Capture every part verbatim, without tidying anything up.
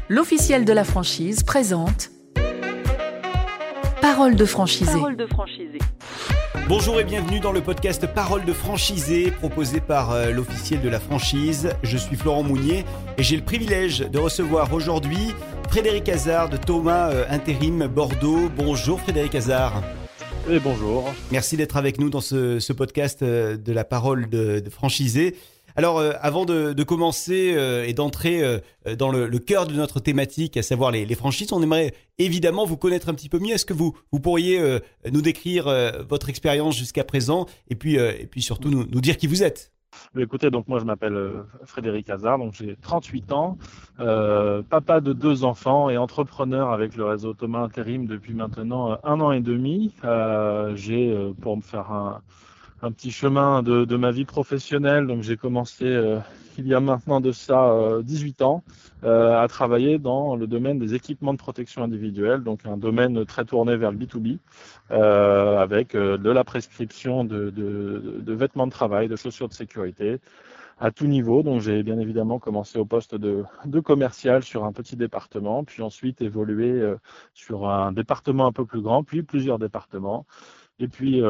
L'officiel de la franchise présente Parole de franchisé. Parole de franchisé. Bonjour et bienvenue dans le podcast Parole de franchisé proposé par euh, l'officiel de la franchise. Je suis Florent Mounier et j'ai le privilège de recevoir aujourd'hui Frédéric Hazard de Thomas euh, Intérim Bordeaux. Bonjour Frédéric Hazard. Et bonjour. Merci d'être avec nous dans ce, ce podcast euh, de la Parole de, de franchisé. Alors, euh, avant de, de commencer euh, et d'entrer euh, dans le, le cœur de notre thématique, à savoir les, les franchises, on aimerait évidemment vous connaître un petit peu mieux. Est-ce que vous, vous pourriez euh, nous décrire euh, votre expérience jusqu'à présent et puis, euh, et puis surtout nous, nous dire qui vous êtes? Écoutez, donc moi je m'appelle euh, Frédéric Hazard, donc j'ai trente-huit ans, euh, papa de deux enfants et entrepreneur avec le réseau Thomas Intérim depuis maintenant euh, un an et demi. Euh, j'ai, euh, pour me faire un... un petit chemin de, de ma vie professionnelle. Donc j'ai commencé euh, il y a maintenant de ça euh, dix-huit ans euh, à travailler dans le domaine des équipements de protection individuelle, donc un domaine très tourné vers le B deux B, euh, avec euh, de la prescription de, de, de vêtements de travail, de chaussures de sécurité à tout niveau. Donc j'ai bien évidemment commencé au poste de, de commercial sur un petit département, puis ensuite évolué euh, sur un département un peu plus grand, puis plusieurs départements. Et puis,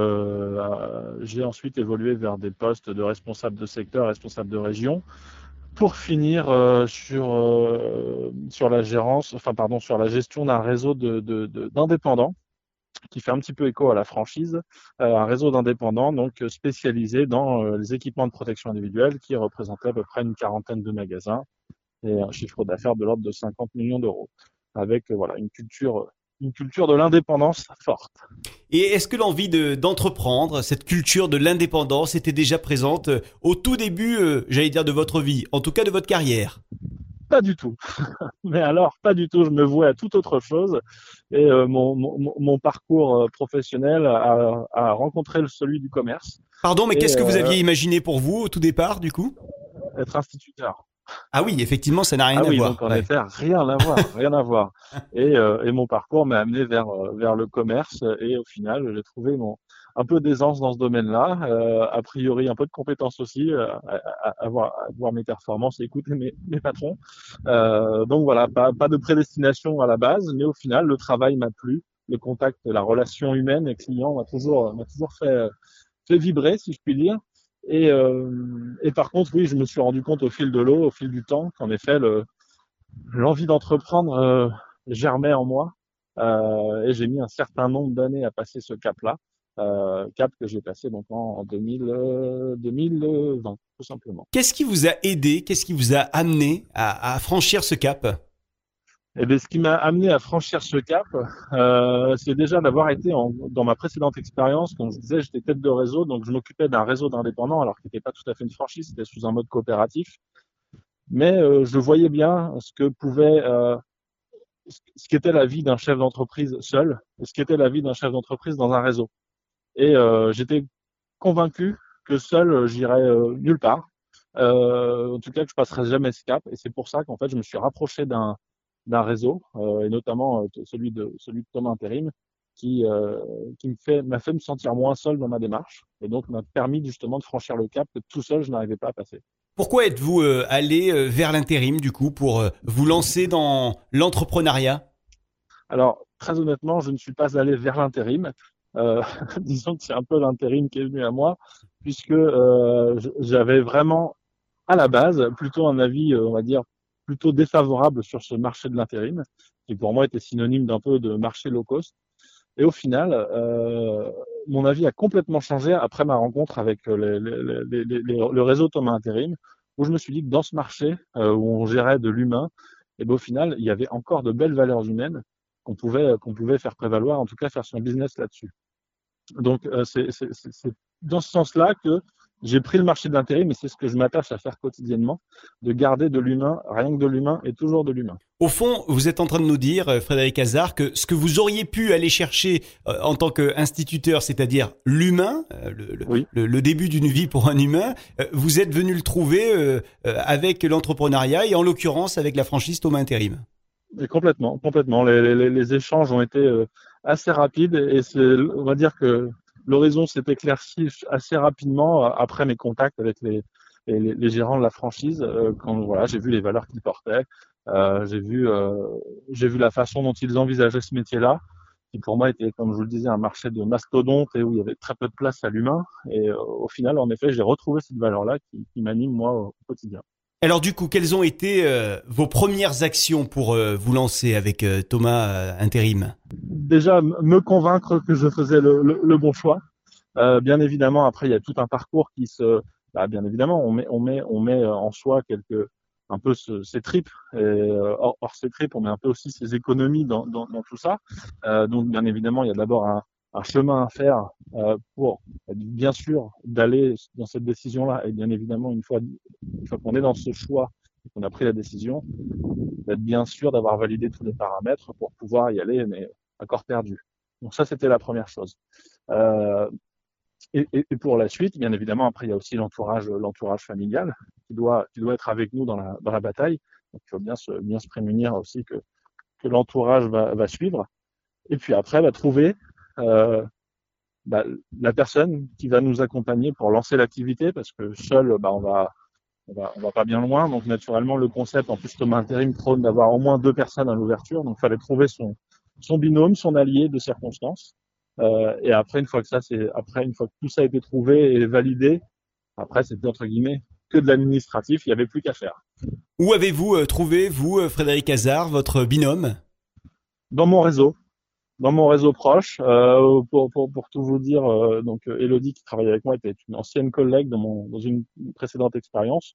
euh, j'ai ensuite évolué vers des postes de responsable de secteur, responsable de région, pour finir euh, sur euh, sur la gérance, enfin pardon, sur la gestion d'un réseau de, de, de, d'indépendants qui fait un petit peu écho à la franchise, euh, un réseau d'indépendants donc spécialisé dans euh, les équipements de protection individuelle qui représentait à peu près une quarantaine de magasins et un chiffre d'affaires de l'ordre de cinquante millions d'euros, avec euh, voilà une culture une culture de l'indépendance forte. Et est-ce que l'envie de, d'entreprendre, cette culture de l'indépendance était déjà présente euh, au tout début, euh, j'allais dire, de votre vie, en tout cas de votre carrière? Pas du tout. Mais alors, pas du tout. Je me vouais à toute autre chose. Et euh, mon, mon, mon parcours professionnel a, a rencontré celui du commerce. Pardon, mais et, qu'est-ce que vous euh, aviez imaginé pour vous au tout départ, du coup? Être instituteur. Ah oui, effectivement, ça n'a rien ah à oui, voir. donc en Ouais. effet, rien à voir, rien à voir. Et, euh, et mon parcours m'a amené vers vers le commerce et au final, j'ai trouvé mon un peu d'aisance dans ce domaine-là, euh, a priori un peu de compétences aussi, euh, à, à, à, voir, à voir mes performances et écouter mes, mes patrons. Euh, donc voilà, pas pas de prédestination à la base, mais au final, le travail m'a plu, le contact, la relation humaine et client m'a toujours m'a toujours fait fait vibrer, si je puis dire. Et, euh, et par contre, oui, je me suis rendu compte au fil de l'eau, au fil du temps, qu'en effet, le, l'envie d'entreprendre euh, germait en moi. Euh, et j'ai mis un certain nombre d'années à passer ce cap-là, euh, cap que j'ai passé donc en, en deux mille, euh, deux mille vingt, tout simplement. Qu'est-ce qui vous a aidé, qu'est-ce qui vous a amené à, à franchir ce cap? Et bien, ce qui m'a amené à franchir ce cap, euh, c'est déjà d'avoir été en, dans ma précédente expérience, comme je disais, j'étais tête de réseau, donc je m'occupais d'un réseau d'indépendants, alors qu'il n'était pas tout à fait une franchise, c'était sous un mode coopératif. Mais euh, je voyais bien ce que pouvait, euh, ce qu'était la vie d'un chef d'entreprise seul, et ce qu'était la vie d'un chef d'entreprise dans un réseau. Et euh, j'étais convaincu que seul, j'irais euh, nulle part. Euh, en tout cas, que je passerais jamais ce cap. Et c'est pour ça qu'en fait, je me suis rapproché d'un d'un réseau, euh, et notamment euh, celui de celui de Thomas Intérim, qui euh, qui me fait m'a fait me sentir moins seul dans ma démarche, et donc m'a permis justement de franchir le cap que tout seul je n'arrivais pas à passer. Pourquoi êtes-vous euh, allé euh, vers l'intérim, du coup, pour euh, vous lancer dans l'entrepreneuriat? Alors, très honnêtement, je ne suis pas allé vers l'intérim. Euh, disons que c'est un peu l'intérim qui est venu à moi, puisque euh, j'avais vraiment, à la base, plutôt un avis, on va dire, plutôt défavorable sur ce marché de l'intérim, qui pour moi était synonyme d'un peu de marché low cost. Et au final, euh, mon avis a complètement changé après ma rencontre avec les, les, les, les, le réseau Thomas Intérim, où je me suis dit que dans ce marché euh, où on gérait de l'humain, et ben, au final, il y avait encore de belles valeurs humaines qu'on pouvait qu'on pouvait faire prévaloir, en tout cas faire son business là-dessus. Donc euh, c'est, c'est, c'est, c'est dans ce sens-là que j'ai pris le marché de l'intérim, et c'est ce que je m'attache à faire quotidiennement, de garder de l'humain, rien que de l'humain et toujours de l'humain. Au fond, vous êtes en train de nous dire, Frédéric Hazard, que ce que vous auriez pu aller chercher euh, en tant qu'instituteur, c'est-à-dire l'humain, euh, le, Oui. le, le début d'une vie pour un humain, euh, vous êtes venu le trouver euh, euh, avec l'entrepreneuriat et en l'occurrence avec la franchise Thomas Intérim. Et complètement, complètement. Les, les, les échanges ont été euh, assez rapides, et c'est, on va dire que l'horizon s'est éclairci assez rapidement après mes contacts avec les, les, les gérants de la franchise, euh, quand voilà, j'ai vu les valeurs qu'ils portaient, Euh, j'ai vu, euh, j'ai vu la façon dont ils envisageaient ce métier-là, qui pour moi était, comme je vous le disais, un marché de mastodonte et où il y avait très peu de place à l'humain. Et euh, au final, en effet, j'ai retrouvé cette valeur-là qui, qui m'anime moi au quotidien. Alors du coup, quelles ont été euh, vos premières actions pour euh, vous lancer avec euh, Thomas euh, Intérim? Déjà, me convaincre que je faisais le, le, le bon choix. Euh, bien évidemment, après, il y a tout un parcours qui se, bah, bien évidemment, on met, on met, on met en soi quelques, un peu ce, ses tripes. Et, euh, hors, hors ses tripes, on met un peu aussi ses économies dans, dans, dans tout ça. Euh, donc, bien évidemment, il y a d'abord un, un chemin à faire euh, pour, bien sûr, d'aller dans cette décision-là. Et bien évidemment, une fois, une fois qu'on est dans ce choix et qu'on a pris la décision, d'être bien sûr d'avoir validé tous les paramètres pour pouvoir y aller, mais à corps perdu. Donc ça, c'était la première chose. Euh, et, et, et pour la suite, bien évidemment, après, il y a aussi l'entourage, l'entourage familial qui doit, qui doit être avec nous dans la, dans la bataille. Donc, il faut bien se, bien se prémunir aussi que, que l'entourage va, va suivre. Et puis après, va trouver euh, bah, la personne qui va nous accompagner pour lancer l'activité, parce que seul, bah, on va, on va, on va pas bien loin. Donc, naturellement, le concept, en plus, Thomas Intérim prône d'avoir au moins deux personnes à l'ouverture. Donc, il fallait trouver son, son binôme, son allié de circonstance. Euh, et après, une fois que ça, c'est après, une fois que tout ça a été trouvé et validé, après, c'était entre guillemets que de l'administratif. Il n'y avait plus qu'à faire. Où avez-vous euh, trouvé, vous, euh, Frédéric Hazard, votre binôme? Dans mon réseau, dans mon réseau proche, euh, pour, pour, pour tout vous dire, euh, donc Elodie qui travaille avec moi était une ancienne collègue dans mon dans une précédente expérience.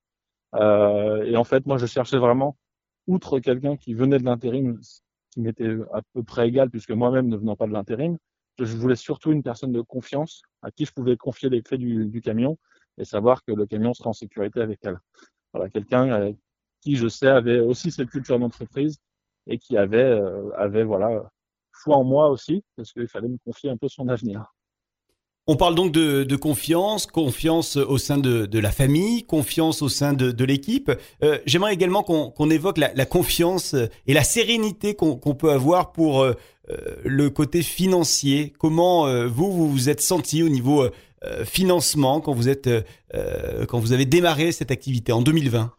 Euh, et en fait, moi, je cherchais vraiment, outre quelqu'un qui venait de l'intérim, qui m'était à peu près égal, puisque moi-même ne venant pas de l'intérim, je voulais surtout une personne de confiance à qui je pouvais confier les clés du, du camion et savoir que le camion serait en sécurité avec elle. Voilà, quelqu'un euh, qui, je sais, avait aussi cette culture d'entreprise et qui avait, euh, avait voilà, foi en moi aussi, parce qu'il fallait me confier un peu son avenir. On parle donc de, de confiance, confiance au sein de, de la famille, confiance au sein de, de l'équipe. Euh, J'aimerais également qu'on qu'on évoque la, la confiance et la sérénité qu'on qu'on peut avoir pour euh, le côté financier. Comment euh, vous, vous vous êtes senti au niveau euh, financement quand vous êtes euh, quand vous avez démarré cette activité en deux mille vingt?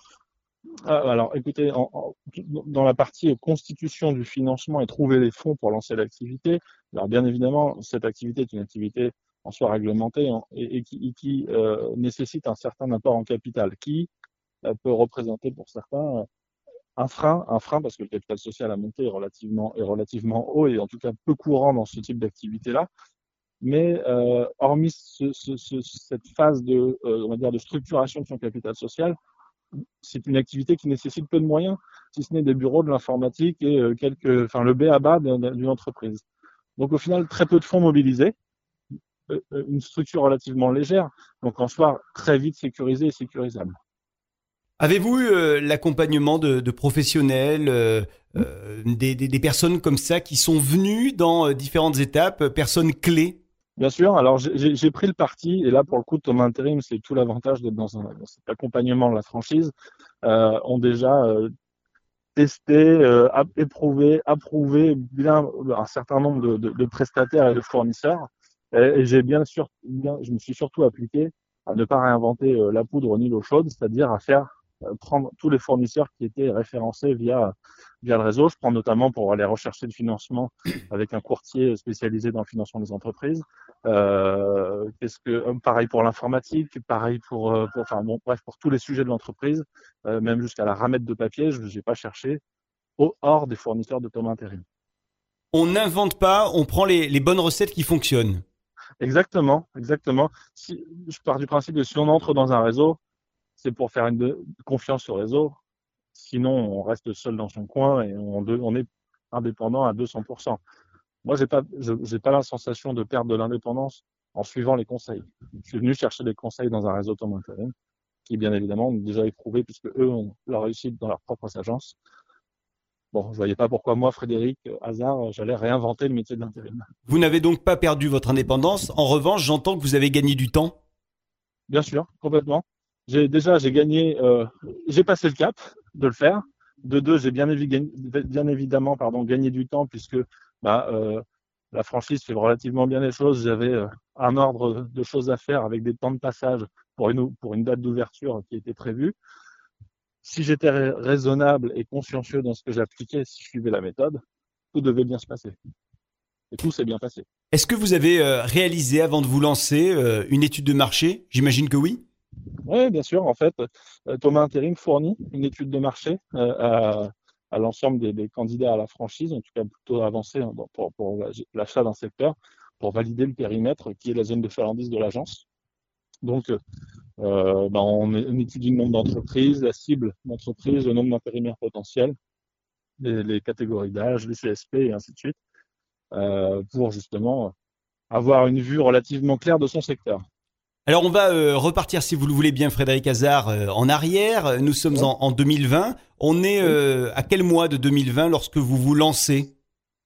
Ah, alors, écoutez, en, en, dans la partie constitution du financement et trouver les fonds pour lancer l'activité, alors bien évidemment, cette activité est une activité en soi réglementée hein, et, et qui, et qui euh, nécessite un certain apport en capital, qui euh, peut représenter pour certains euh, un frein, un frein parce que le capital social à monter est relativement, est relativement haut et en tout cas peu courant dans ce type d'activité-là. Mais euh, hormis ce, ce, ce, cette phase de, euh, on va dire, de structuration de son capital social, c'est une activité qui nécessite peu de moyens, si ce n'est des bureaux, de l'informatique et euh, quelques, enfin, le B A B A d'une entreprise. Donc au final, très peu de fonds mobilisés, euh, une structure relativement légère, donc en soi très vite sécurisée et sécurisable. Avez-vous eu euh, l'accompagnement de, de professionnels, euh, euh, des, des, des personnes comme ça qui sont venues dans euh, différentes étapes, euh, personnes clés? Bien sûr, alors j'ai pris le parti, et là pour le coup, Thomas Intérim, c'est tout l'avantage d'être dans, un, dans cet accompagnement de la franchise, euh, ont déjà euh, testé, euh, éprouvé, approuvé bien un certain nombre de, de, de prestataires et de fournisseurs. Et, et j'ai bien sûr, bien, je me suis surtout appliqué à ne pas réinventer euh, la poudre ni l'eau chaude, c'est-à-dire à faire euh, prendre tous les fournisseurs qui étaient référencés via via le réseau. Je prends notamment pour aller rechercher le financement avec un courtier spécialisé dans le financement des entreprises. Euh, qu'est-ce que pareil pour l'informatique, pareil pour, pour enfin bon bref pour tous les sujets de l'entreprise, euh, même jusqu'à la ramette de papier, je n'ai pas cherché au hors des fournisseurs de Thomas Intérim. On n'invente pas, on prend les, les bonnes recettes qui fonctionnent. Exactement, exactement. Si, je pars du principe que si on entre dans un réseau, c'est pour faire une de, confiance au réseau. Sinon, on reste seul dans son coin et on, on est indépendant à deux cents pour cent. Moi, j'ai pas, j'ai pas la sensation de perdre de l'indépendance en suivant les conseils. Je suis venu chercher des conseils dans un réseau Thomas Intérim, qui bien évidemment ont déjà éprouvé puisque eux ont leur réussite dans leurs propres agences. Bon, je voyais pas pourquoi moi, Frédéric Hazard, j'allais réinventer le métier de l'intérim. Vous n'avez donc pas perdu votre indépendance. En revanche, j'entends que vous avez gagné du temps. Bien sûr, complètement. J'ai déjà, j'ai gagné, euh, j'ai passé le cap de le faire. De deux, j'ai bien, évi bien évidemment, pardon, gagné du temps puisque bah, euh, la franchise fait relativement bien les choses. J'avais euh, un ordre de choses à faire avec des temps de passage pour une pour une date d'ouverture qui était prévue. si j'étais ra- raisonnable et consciencieux dans ce que j'appliquais, si je suivais la méthode, tout devait bien se passer. Et tout s'est bien passé. Est-ce que vous avez euh, réalisé avant de vous lancer euh, une étude de marché? J'imagine que oui. Oui, bien sûr. En fait, euh, Thomas Intérim fournit une étude de marché euh, à, à l'ensemble des, des candidats à la franchise, en tout cas plutôt avancé hein, bon, pour, pour l'achat d'un secteur, pour valider le périmètre qui est la zone de chalandise de l'agence. Donc, euh, ben, on, on étudie le nombre d'entreprises, la cible d'entreprise, le nombre d'intérimaires potentiels, les, les catégories d'âge, les C S P et ainsi de suite, euh, pour justement avoir une vue relativement claire de son secteur. Alors on va euh, repartir, si vous le voulez bien, Frédéric Hazard, euh, en arrière. Nous sommes Ouais. en, en deux mille vingt. On est euh, à quel mois de deux mille vingt lorsque vous vous lancez?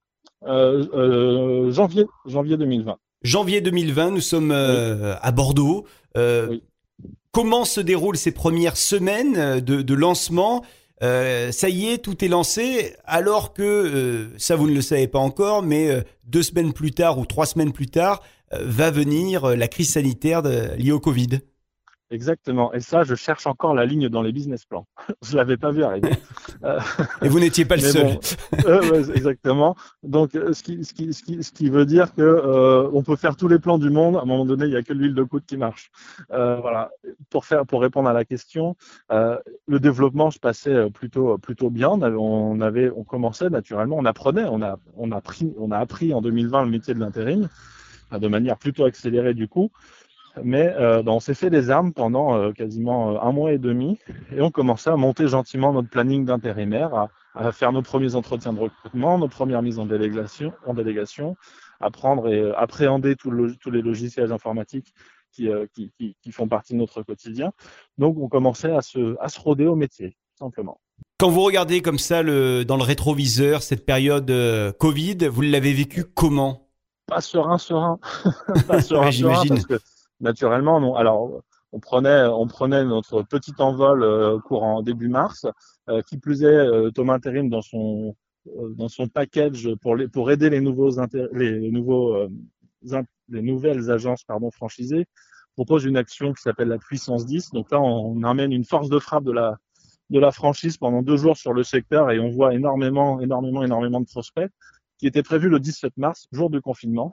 Euh, euh, janvier, janvier deux mille vingt. Janvier deux mille vingt, nous sommes euh, à Bordeaux. Euh, Oui. Comment se déroulent ces premières semaines de, de lancement? Euh, ça y est, tout est lancé, alors que, euh, ça vous ne le savez pas encore, mais euh, deux semaines plus tard ou trois semaines plus tard, euh, va venir euh, la crise sanitaire de- liée au Covid. Exactement. Et ça, je cherche encore la ligne dans les business plans. Je l'avais pas vu arriver. Euh, Et vous n'étiez pas le mais seul. bon, euh, ouais, exactement. Donc, euh, ce qui, ce qui, ce qui, ce qui veut dire que euh, on peut faire tous les plans du monde. À un moment donné, il y a que l'huile de coude qui marche. Euh, voilà. Pour faire, pour répondre à la question, euh, le développement se passait plutôt, plutôt bien. On avait, on avait, on commençait naturellement. On apprenait. On a, on a pris, on a appris en deux mille vingt le métier de l'intérim euh, de manière plutôt accélérée du coup. Mais euh, ben, on s'est fait des armes pendant euh, quasiment euh, un mois et demi et on commençait à monter gentiment notre planning d'intérimaire, à, à faire nos premiers entretiens de recrutement, nos premières mises en délégation, en délégation, apprendre et euh, appréhender tout le, tous les logiciels informatiques qui, euh, qui, qui, qui font partie de notre quotidien. Donc on commençait à se, à se rôder au métier, simplement. Quand vous regardez comme ça le, dans le rétroviseur cette période euh, Covid, vous l'avez vécu comment? Pas serein, serein, pas serein, Ouais, serein, j'imagine. parce que naturellement, non. Alors, on prenait, on prenait notre petit envol euh, courant début mars. Euh, qui plus est, euh, Thomas Intérim dans son euh, dans son package pour les pour aider les nouveaux inter- les, les nouveaux euh, in- les nouvelles agences pardon franchisées propose une action qui s'appelle la puissance dix. Donc là, on amène une force de frappe de la de la franchise pendant deux jours sur le secteur et on voit énormément, énormément, énormément de prospects qui était prévu le dix-sept mars, jour du confinement.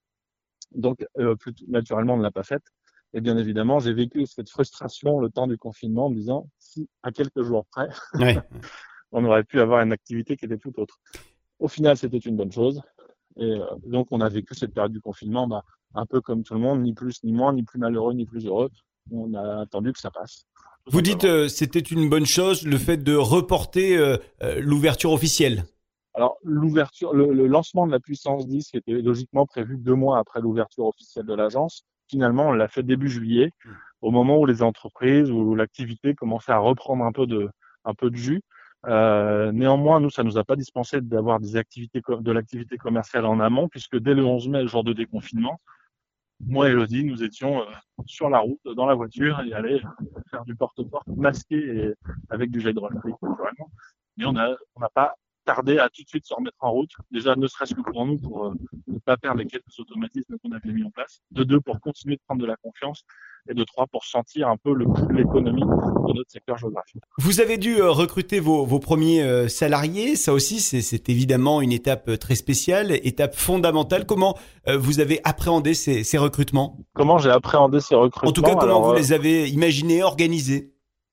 Donc, euh, plus, naturellement, on ne l'a pas faite. Et bien évidemment, j'ai vécu cette frustration le temps du confinement en me disant, si à quelques jours près, Ouais. on aurait pu avoir une activité qui était tout autre. Au final, c'était une bonne chose. Et euh, donc, on a vécu cette période du confinement bah, un peu comme tout le monde, ni plus ni moins, ni plus malheureux, ni plus heureux. On a attendu que ça passe. Vous dites euh, c'était une bonne chose le fait de reporter euh, euh, l'ouverture officielle. Alors, l'ouverture, le, le lancement de la puissance dix, qui était logiquement prévu deux mois après l'ouverture officielle de l'agence, finalement, on l'a fait début juillet, au moment où les entreprises, où l'activité commençait à reprendre un peu de, un peu de jus. Euh, néanmoins, nous, ça nous a pas dispensé d'avoir des activités, de l'activité commerciale en amont, puisque dès le onze mai, le jour de déconfinement, moi et Elodie, nous étions euh, sur la route, dans la voiture, et allaient faire du porte-porte masqué et avec du gel hydroalcoolique, naturellement. Mais on a, on n'a pas tardé à tout de suite se remettre en route. Déjà, ne serait-ce que pour nous, pour euh, ne pas perdre les quelques automatismes qu'on avait mis en place. De deux, pour continuer de prendre de la confiance. Et de trois, pour sentir un peu le coût de l'économie de notre secteur géographique. Vous avez dû euh, recruter vos, vos premiers euh, salariés. Ça aussi, c'est, c'est évidemment une étape euh, très spéciale, étape fondamentale. Comment euh, vous avez appréhendé ces, ces recrutements? Comment j'ai appréhendé ces recrutements? En tout cas, comment Alors, vous euh, les avez imaginés, organisés?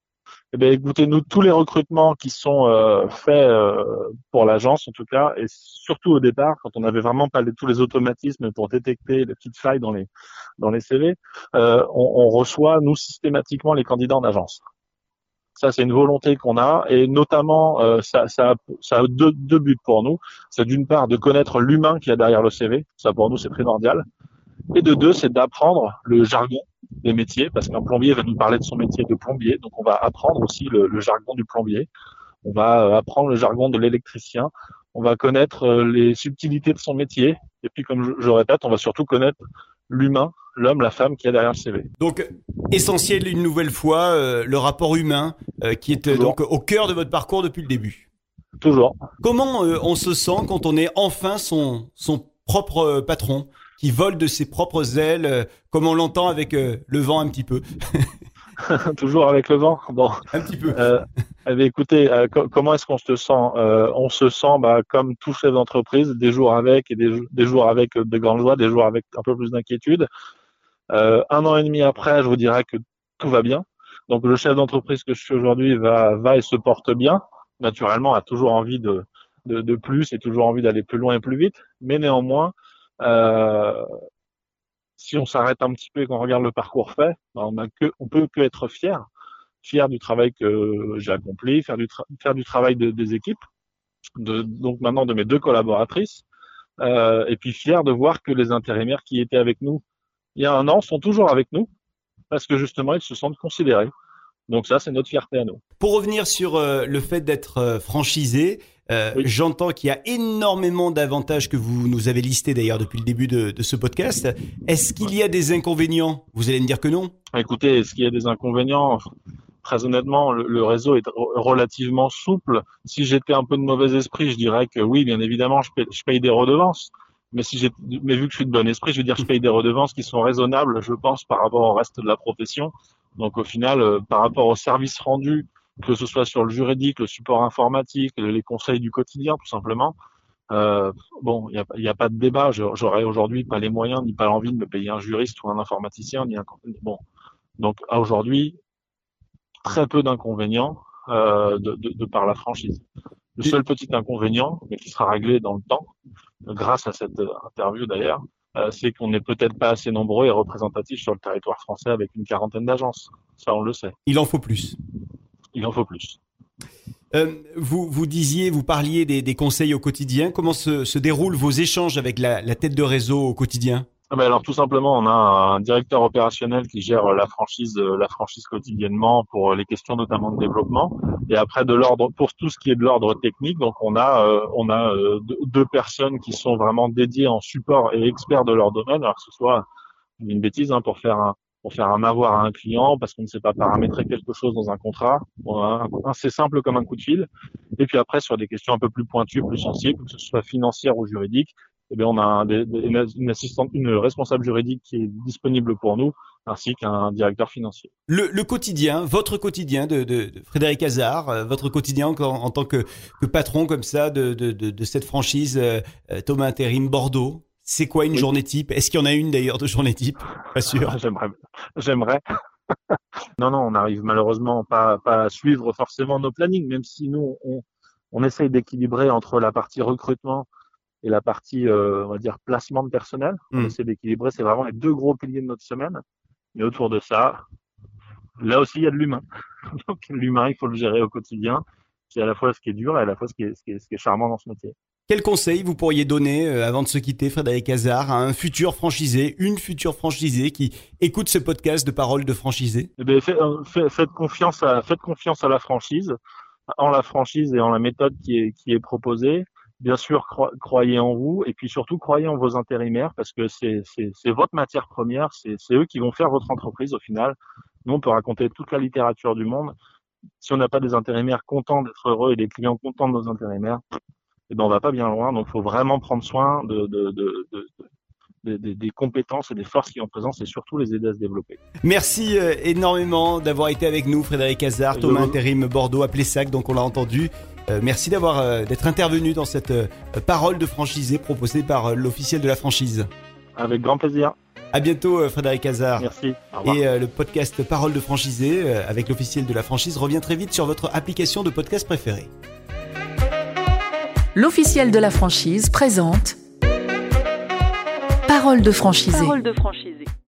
Eh bien, écoutez, nous, tous les recrutements qui sont euh, faits euh, pour l'agence, en tout cas, et surtout au départ, quand on n'avait vraiment pas les, tous les automatismes pour détecter les petites failles dans les dans les C V, euh, on, on reçoit, nous, systématiquement les candidats en agence. Ça, c'est une volonté qu'on a, et notamment, euh, ça, ça, a, ça a deux, deux buts pour nous. C'est d'une part de connaître l'humain qu'il y a derrière le C V, ça pour nous, c'est primordial. Et de deux, c'est d'apprendre le jargon des métiers, parce qu'un plombier va nous parler de son métier de plombier, donc on va apprendre aussi le, le jargon du plombier, on va apprendre le jargon de l'électricien, on va connaître les subtilités de son métier, et puis comme je, je répète, on va surtout connaître l'humain, l'homme, la femme qui est derrière le C V. Donc, essentiel une nouvelle fois, euh, le rapport humain euh, qui est euh, donc au cœur de votre parcours depuis le début. Toujours. Comment euh, on se sent quand on est enfin son, son propre euh, patron, qui vole de ses propres ailes, euh, comme on l'entend avec euh, le vent un petit peu? Toujours avec le vent. Bon, Un petit peu. euh, eh bien, écoutez, euh, co- comment est-ce qu'on se sent? Euh, On se sent bah, comme tout chef d'entreprise, des jours avec et des, jou- des jours avec de grande joie, des jours avec un peu plus d'inquiétude. Euh, un an et demi après, je vous dirais que tout va bien. Donc le chef d'entreprise que je suis aujourd'hui va, va et se porte bien. Naturellement, a toujours envie de, de, de plus et toujours envie d'aller plus loin et plus vite. Mais néanmoins, euh, si on s'arrête un petit peu et qu'on regarde le parcours fait, ben, on a que, on peut que être fier, fier du travail que j'ai accompli, faire du, tra- faire du travail de- des équipes, de, donc maintenant de mes deux collaboratrices, euh, et puis fier de voir que les intérimaires qui étaient avec nous il y a un an sont toujours avec nous parce que justement ils se sentent considérés. Donc ça, c'est notre fierté à nous. Pour revenir sur euh, le fait d'être euh, franchisé, euh, Oui. j'entends qu'il y a énormément d'avantages que vous nous avez listés d'ailleurs depuis le début de, de ce podcast. Est-ce qu'il y a des inconvénients? Vous allez me dire que non. Écoutez, est-ce qu'il y a des inconvénients? Très honnêtement, le, le réseau est re- relativement souple. Si j'étais un peu de mauvais esprit, je dirais que oui, bien évidemment, je paye, je paye des redevances. Mais si j'ai, mais vu que je suis de bon esprit, je veux dire, je paye des redevances qui sont raisonnables, je pense, par rapport au reste de la profession. Donc, au final, euh, par rapport aux services rendus, que ce soit sur le juridique, le support informatique, les conseils du quotidien, tout simplement, euh, bon, il n'y a, il y a pas de débat. Je- J'aurais aujourd'hui pas les moyens ni pas l'envie de me payer un juriste ou un informaticien, ni un, bon. Donc, à aujourd'hui, très peu d'inconvénients euh, de, de, de par la franchise. Le seul petit inconvénient, mais qui sera réglé dans le temps, grâce à cette euh, interview d'ailleurs, euh, c'est qu'on n'est peut-être pas assez nombreux et représentatifs sur le territoire français avec une quarantaine d'agences. Ça, on le sait. Il en faut plus. Il en faut plus. Euh, vous, vous disiez, vous parliez des, des conseils au quotidien. Comment se, se déroulent vos échanges avec la, la tête de réseau au quotidien? Ah ben alors tout simplement, on a un directeur opérationnel qui gère la franchise, euh, la franchise quotidiennement pour les questions notamment de développement. Et après de l'ordre pour tout ce qui est de l'ordre technique, donc on a euh, on a euh, deux, deux personnes qui sont vraiment dédiées en support et experts de leur domaine, alors que ce soit une bêtise hein, pour faire un pour faire un avoir à un client parce qu'on ne sait pas paramétrer quelque chose dans un contrat. On a un, un c'est simple comme un coup de fil. Et puis après sur des questions un peu plus pointues, plus sensibles, que ce soit financière ou juridique. Eh bien, on a un, des- des- une assistante, une responsable juridique qui est disponible pour nous, ainsi qu'un directeur financier. Le, le quotidien, votre quotidien de, de, de Frédéric Hazard, euh, votre quotidien en, en tant que, que patron comme ça de, de, de, de cette franchise euh, euh, Thomas Intérim Bordeaux, c'est quoi une Oui. journée type? Est-ce qu'il y en a une d'ailleurs de journée type? Pas sûr. J'aimerais, j'aimerais. Non, non, on n'arrive malheureusement pas, pas à suivre forcément nos plannings, même si nous, on, on essaye d'équilibrer entre la partie recrutement et la partie, euh, on va dire, placement de personnel. On Mm. essaie d'équilibrer, c'est vraiment les deux gros piliers de notre semaine. Mais autour de ça, là aussi, il y a de l'humain. Donc, l'humain, il faut le gérer au quotidien. C'est à la fois ce qui est dur et à la fois ce qui est, ce qui est, ce qui est charmant dans ce métier. Quel conseil vous pourriez donner euh, avant de se quitter, Frédéric Hazard, à un futur franchisé, une future franchisée qui écoute ce podcast de Paroles de franchisé? Eh bien, fait- euh, fait- faites confiance à, faites confiance à la franchise, en la franchise et en la méthode qui est, qui est proposée. Bien sûr, cro- croyez en vous et puis surtout croyez en vos intérimaires parce que c'est, c'est, c'est votre matière première, c'est, c'est eux qui vont faire votre entreprise au final. Nous, on peut raconter toute la littérature du monde. Si on n'a pas des intérimaires contents d'être heureux et des clients contents de nos intérimaires, eh ben, on va pas bien loin. Donc, il faut vraiment prendre soin de, de, de, de, de- de- des compétences et des forces qui sont en présence et surtout les aider à se développer. Merci euh, énormément d'avoir été avec nous, Frédéric Hazard, Je Thomas vous- Intérim Bordeaux à Plessac, donc on l'a entendu. Euh, merci d'avoir euh, d'être intervenu dans cette euh, parole de franchisé proposée par euh, l'officiel de la franchise. Avec grand plaisir. À bientôt, euh, Frédéric Hazard. Merci. Au revoir. Et euh, le podcast Parole de franchisé euh, avec l'officiel de la franchise revient très vite sur votre application de podcast préférée. L'officiel de la franchise présente Parole de franchisé. Parole de franchisé.